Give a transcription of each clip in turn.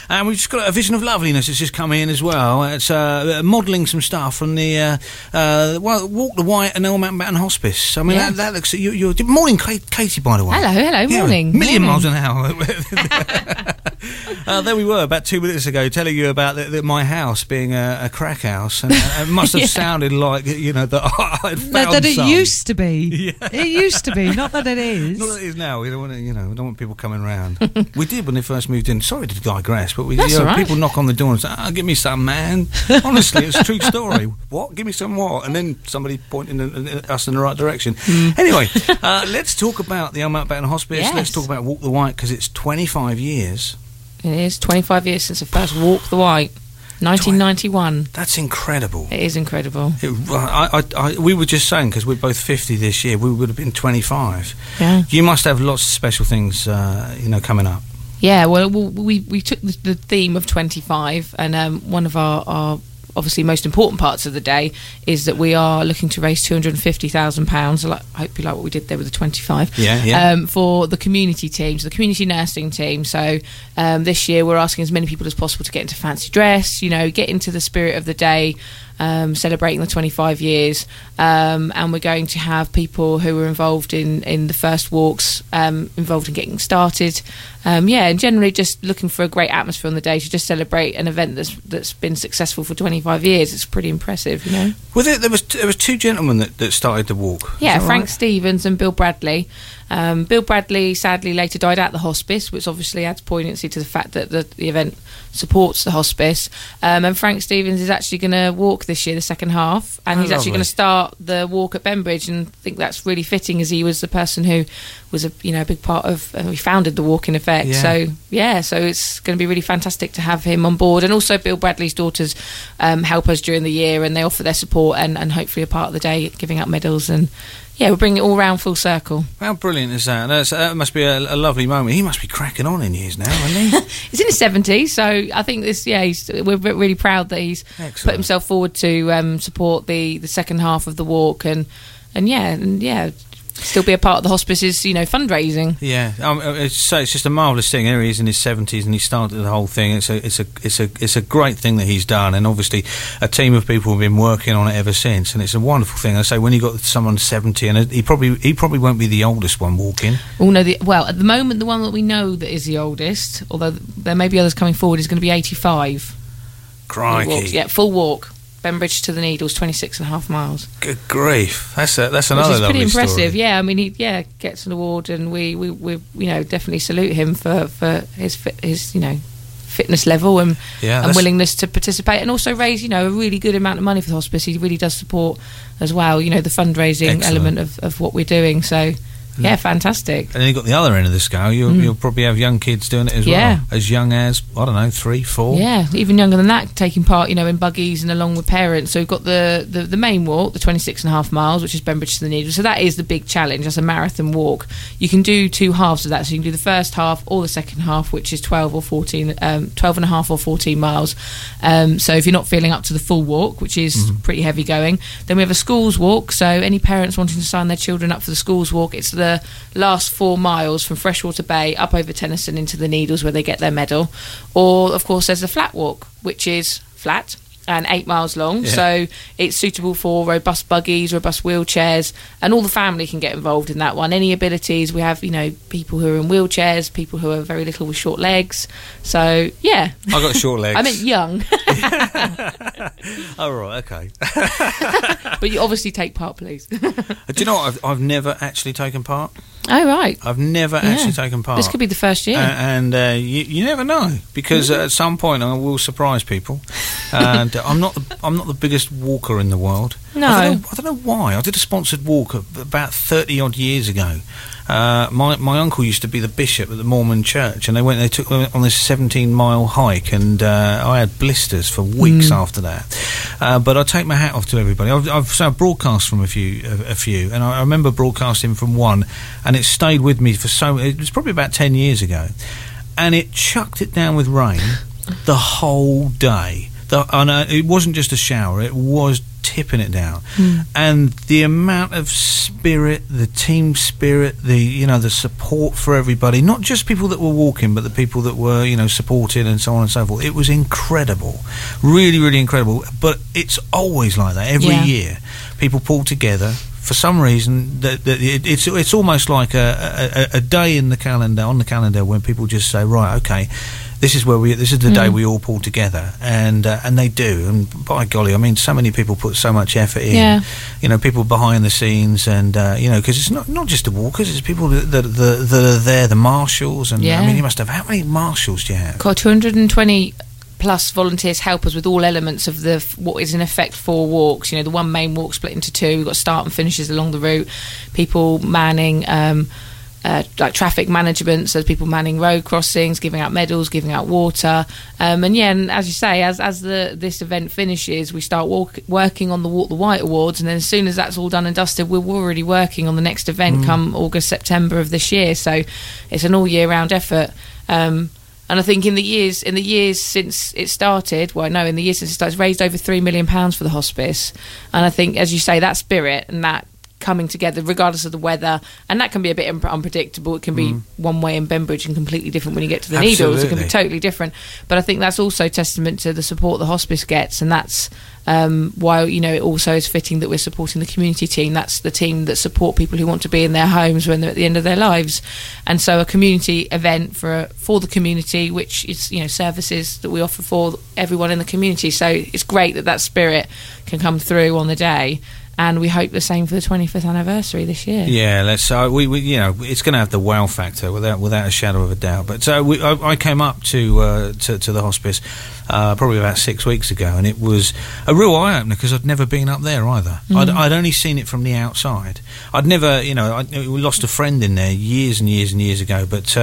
And we've just got a Vision of Loveliness that's just come in as well. It's modelling some stuff from the Walk the White and Earl Mountbatten Hospice. I mean, that looks... You're morning, Katie, by the way. Hello, morning. Million miles an hour. There we were about 2 minutes ago telling you about my house being a crack house, and it must have sounded like, you know, that I found that it some. used to be. Yeah. It used to be, not that it is. Not that it is now. We don't want to, we don't want people coming round. We did when they first moved in. Sorry to digress, but people knock on the door and say, "Give me some, man." Honestly, it's a true story. What? Give me some what? And then somebody pointing us in the right direction. Anyway, let's talk about the Earl Mountbatten Hospice. Yes. Let's talk about Walk the White, because it's 25 years. It is 25 years since the first Walk the White. 1991. That's incredible. It is incredible. We were just saying, because we're both 50 this year, we would have been 25. Yeah. You must have lots of special things, coming up. Yeah, well, we took the theme of 25, and one of our obviously most important parts of the day is that we are looking to raise £250,000. I hope you like what we did there with the 25. For the community teams, the community nursing team. So this year we're asking as many people as possible to get into fancy dress, get into the spirit of the day, celebrating the 25 years, and we're going to have people who were involved in the first walks involved in getting started, and generally just looking for a great atmosphere on the day to just celebrate an event that's been successful for 25 years. It's pretty impressive, Well, there was two gentlemen that started the walk. Yeah, Frank Stevens and Bill Bradley. Bill Bradley sadly later died at the hospice, which obviously adds poignancy to the fact that the event supports the hospice, and Frank Stevens is actually going to walk this year, the second half, and he's actually going to start the walk at Bembridge, and I think that's really fitting, as he was the person who was a big part of, he founded the walk in effect. So it's going to be really fantastic to have him on board, and also Bill Bradley's daughters help us during the year, and they offer their support and hopefully a part of the day giving out medals, and we're bringing it all round full circle. How brilliant is that? That must be a lovely moment. He must be cracking on in years now, isn't he? He's in his 70s, so I think we're really proud that he's put himself forward to support the second half of the walk, and still be a part of the hospice's fundraising. It's just a marvellous thing. Here he is in his 70s, and he started the whole thing. It's a great thing that he's done, and obviously a team of people have been working on it ever since, and it's a wonderful thing. I say, when you got someone 70, and he probably won't be the oldest one walking. Oh no, at the moment the one that we know that is the oldest, although there may be others coming forward, is going to be 85. Crikey! Full walk. Bembridge to the Needles, 26.5 miles. Good grief! That's another lovely story. Which is pretty impressive. Story. Yeah, I mean, he gets an award, and we definitely salute him for his fitness level and willingness to participate, and also raise a really good amount of money for the hospice. He really does support as well. The fundraising element of what we're doing. So. Yeah, fantastic. And then you've got the other end of the scale. You'll probably have young kids doing it as well. As young as, 3, 4. Yeah, even younger than that, taking part, in buggies and along with parents. So we've got the main walk, the 26.5 miles, which is Bembridge to the Needles. So that is the big challenge. That's a marathon walk. You can do 2 halves of that. So you can do the first half or the second half, which is 12 and a half or 14 miles. So if you're not feeling up to the full walk, which is pretty heavy going, then we have a schools walk. So any parents wanting to sign their children up for the schools walk, it's the last 4 miles from Freshwater Bay up over Tennyson into the Needles, where they get their medal. Or of course there's the flat walk, which is flat and 8 miles long, so it's suitable for robust buggies, robust wheelchairs, and all the family can get involved in that one. Any abilities, we have people who are in wheelchairs, people who are very little with short legs, so I got short legs. I meant young. Oh right, okay. But you obviously take part, please. Do you know what? I've never actually taken part. Oh right, I've never actually taken part. This could be the first year, and you never know, because at some point I will surprise people. And I'm not the biggest walker in the world. No, I don't know why. I did a sponsored walk about 30 odd years ago. My uncle used to be the bishop at the Mormon church, and they took me on this 17-mile hike, and I had blisters for weeks after that. But I take my hat off to everybody. I've broadcast from a few, and I remember broadcasting from one, and it stayed with me it was probably about 10 years ago, and it chucked it down with rain the whole day. And it wasn't just a shower; it was tipping it down. And the amount of spirit, the team spirit, the support for everybody, not just people that were walking, but the people that were, supported and so on and so forth. It was incredible. Really, really incredible. But it's always like that. Every year, people pull together. For some reason, it's almost like a day in the calendar, on the calendar, when people just say, right, okay, this is the day we all pull together, and they do. And by golly, I mean, so many people put so much effort in. People behind the scenes, and because it's not just the walkers, it's people that are there, the marshals, and I mean, you must have, how many marshals do you have? 220 plus volunteers help us with all elements of what is in effect 4 walks. The one main walk split into 2. We've got start and finishes along the route, people manning like traffic management, so people manning road crossings, giving out medals, giving out water, and as you say, as this event finishes, we start working on the Walk the White Awards, and then as soon as that's all done and dusted, we're already working on the next event come August, September of this year. So it's an all year round effort. And I think in the years since it started, it's raised over £3 million for the hospice. And I think, as you say, that spirit and that coming together, regardless of the weather, and that can be a bit unpredictable. It can be one way in Bembridge and completely different when you get to the Needles. It can be totally different. But I think that's also testament to the support the hospice gets, and that's why it also is fitting that we're supporting the community team. That's the team that support people who want to be in their homes when they're at the end of their lives. And so a community event for the community, which is services that we offer for everyone in the community. So it's great that spirit can come through on the day. And we hope the same for the 25th anniversary this year. Yeah, it's going to have the wow factor without a shadow of a doubt. But I came up to the hospice probably about 6 weeks ago, and it was a real eye opener because I'd never been up there either. I'd only seen it from the outside. I'd never, we lost a friend in there years and years and years ago, but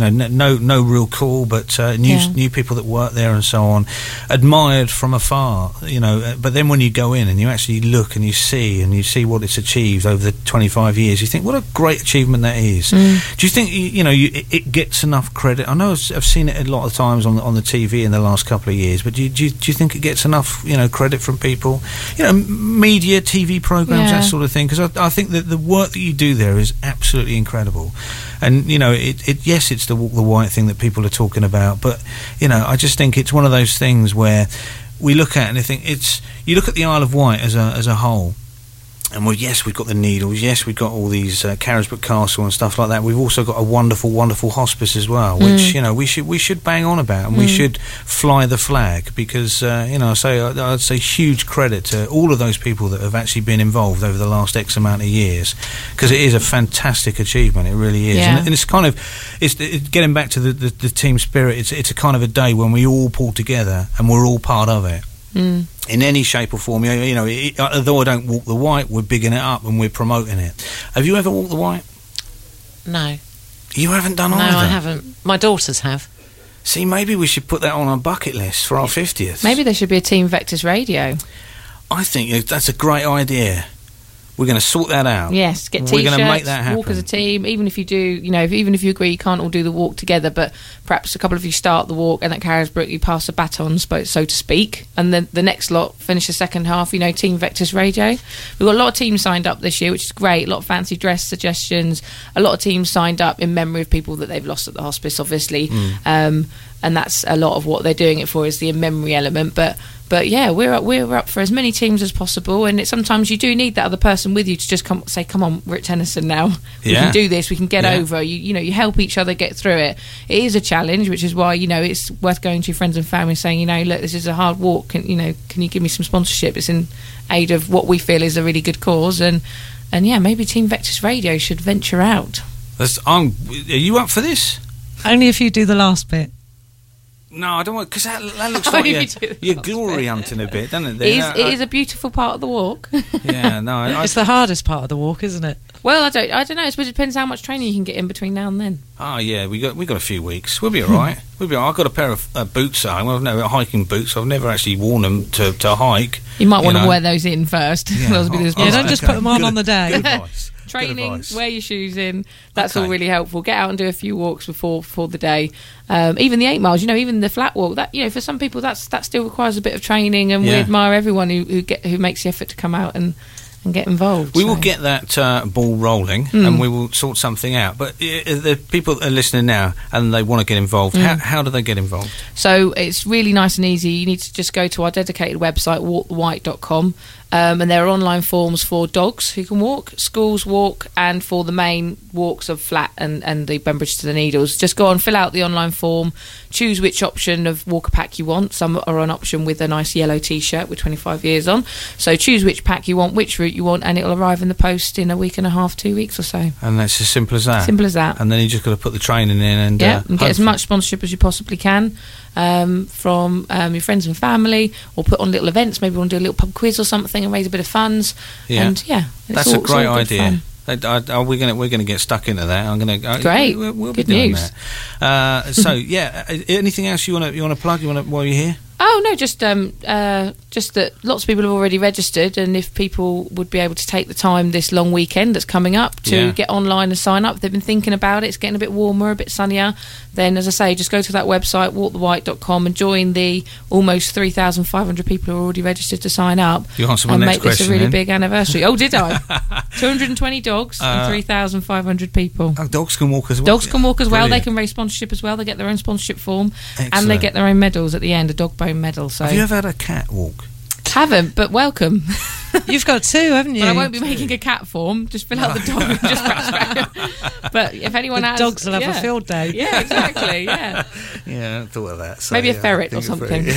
no real call, but knew people that worked there and so on. Admired from afar, but then when you go in and you actually look and you see what it's achieved over the 25 years, you think, what a great achievement that is. Do you think it gets enough credit? I know I've seen it a lot of times on the TV in the last couple of years, but do you think it gets enough credit from people, media, TV programs, that sort of thing? Because I think that the work that you do there is absolutely incredible. And it's the Walk the White thing that people are talking about, but I just think it's one of those things where we look at it and I think you look at the Isle of Wight as a whole. And we've got the Needles. Yes, we've got all these Carisbrooke Castle and stuff like that. We've also got a wonderful, wonderful hospice as well, which we should bang on about, and we should fly the flag because I'd say huge credit to all of those people that have actually been involved over the last X amount of years, because it is a fantastic achievement. It really is, and it's kind of getting back to the team spirit. It's a kind of a day when we all pull together and we're all part of it. In any shape or form, although I don't walk the white, we're bigging it up and we're promoting it. Have you ever walked the white? No. You haven't done either? No, I haven't. My daughters have. See, maybe we should put that on our bucket list for our 50th. Maybe there should be a Team Vectis radio. I think that's a great idea. We're going to sort that out. Yes, get T-shirts, we're going to make that happen. Walk as a team, even if you do, even if you agree you can't all do the walk together, but perhaps a couple of you start the walk and at Carisbrooke you pass the baton, so to speak, and then the next lot finish the second half, Team Vectis Radio. We've got a lot of teams signed up this year, which is great, a lot of fancy dress suggestions, a lot of teams signed up in memory of people that they've lost at the hospice, obviously, and that's a lot of what they're doing it for, is the in-memory element, But yeah, we're up for as many teams as possible, and sometimes you do need that other person with you to just say, "Come on, we're at Tennyson now. We can do this. We can get over." You help each other get through it. It is a challenge, which is why it's worth going to your friends and family, saying, "Look, this is a hard walk. Can you give me some sponsorship? It's in aid of what we feel is a really good cause." And maybe Team Vectis Radio should venture out. Are you up for this? Only if you do the last bit. No, I don't want, because that looks like you're glory hunting a bit, doesn't it? It is a beautiful part of the walk. Yeah, no, it's the hardest part of the walk, isn't it? Well, I don't know. I suppose it depends how much training you can get in between now and then. Oh yeah, we got a few weeks. We'll be all right. I've got a pair of boots at home. I've never hiking boots. I've never actually worn them to hike. You might want to wear those in first. Yeah, don't just put them on the day. Good advice. Training, advice. wear your shoes in. That's Okay. all really helpful. Get out and do a few walks before the day. Even the 8 miles, even the flat walk. That for some people that still requires a bit of training, and we Yeah. admire everyone who makes the effort to come out and get involved. We will so. get that ball rolling, and we will sort something out. But the people that are listening now and they want to get involved, how do they get involved? So it's really nice and easy. You need to just go to our dedicated website, walkthewhite.com, and there are online forms for dogs who can walk, schools walk, and for the main walks of flat and the Bembridge to the Needles. Just go on, fill out the online form, choose which option of walker pack you want. Some are on option with a nice yellow T-shirt with 25 years on. So choose which pack you want, which route you want, and it'll arrive in the post in a week and a half, 2 weeks or so. And that's as simple as that. Simple as that. And then you just got to put the training in and And get as hopefully- much sponsorship as you possibly can from your friends and family, or put on little events. Maybe you want to do a little pub quiz or something and raise a bit of funds. Yeah. And it's That's all- a it's all great good idea. fun. We're going to get stuck into that. I'm going to. Great. We'll be Good doing news. that. So yeah, anything else you want to plug? While you're here? Oh no, just that lots of people have already registered, and if people would be able to take the time this long weekend that's coming up to Yeah. get online and sign up, they've been thinking about it. It's getting a bit warmer, a bit sunnier. Then, as I say, just go to that website, walkthewhite.com, and join the almost 3,500 people who are already registered to sign up. You answered my and next make this a question really then. big anniversary. Oh, did I? 220 dogs and 3,500 people. Oh, dogs can walk as well. Dogs can walk as well. They Brilliant. can raise sponsorship as well. They get their own sponsorship form, and they Excellent. get their own medals at the end, a dog bone medal. So Have you ever had a cat walk? haven't, but welcome. You've got two, haven't you? But I won't be making a cat form. Just fill out the dog and just press. But if anyone The has, dogs will have yeah. a field day. Yeah, exactly. Yeah, Yeah, I hadn't thought of that. So, maybe a yeah, ferret or think of something.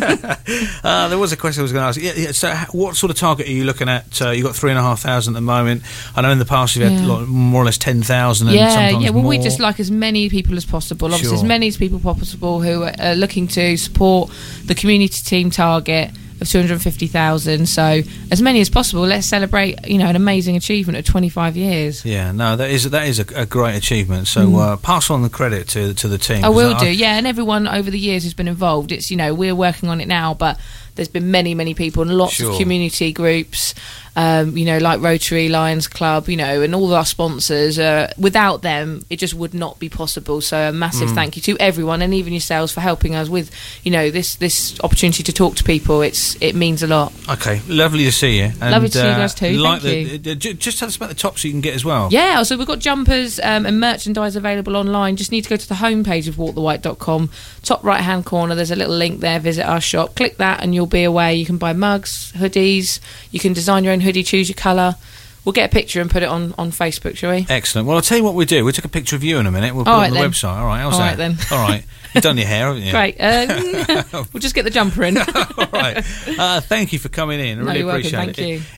it. Yeah. There was a question I was going to ask. Yeah. So, what sort of target are you looking at? You got 3,500 at the moment. I know in the past you've had Yeah. more or less 10,000. And Yeah, sometimes yeah. Well, we more. just like as many people as possible. Obviously, Sure. as many as people possible who are looking to support the community team target of 250,000. So as many as possible. Let's celebrate, an amazing achievement of 25 years. Yeah, no, that is a great achievement. So pass on the credit to the team. I 'cause will do, yeah, and everyone over the years who's been involved. It's we're working on it now, but there's been many people and lots Sure. of community groups, like Rotary, Lions Club, and all our sponsors. Without them, it just would not be possible. So a massive thank you to everyone, and even yourselves, for helping us with, this opportunity to talk to people. It means a lot. Okay, lovely to see you. And, Lovely to see you guys too, Like thank just tell us about the tops you can get as well. Yeah, so we've got jumpers and merchandise available online. Just need to go to the homepage of walkthewhite.com. Top right hand corner, there's a little link there, visit our shop. Click that and you'll be away. You can buy mugs, hoodies, you can design your own hoodie, choose your colour. We'll get a picture and put it on Facebook, shall we? Excellent. Well, I'll tell you what we do. We'll take a picture of you in a minute. We'll put All it on right the then. website. All right, how's All that? right then. All right. You've done your hair, haven't you? Great. We'll just get the jumper in. All right. Thank you for coming in. I No, really you're welcome. appreciate Thank it. you.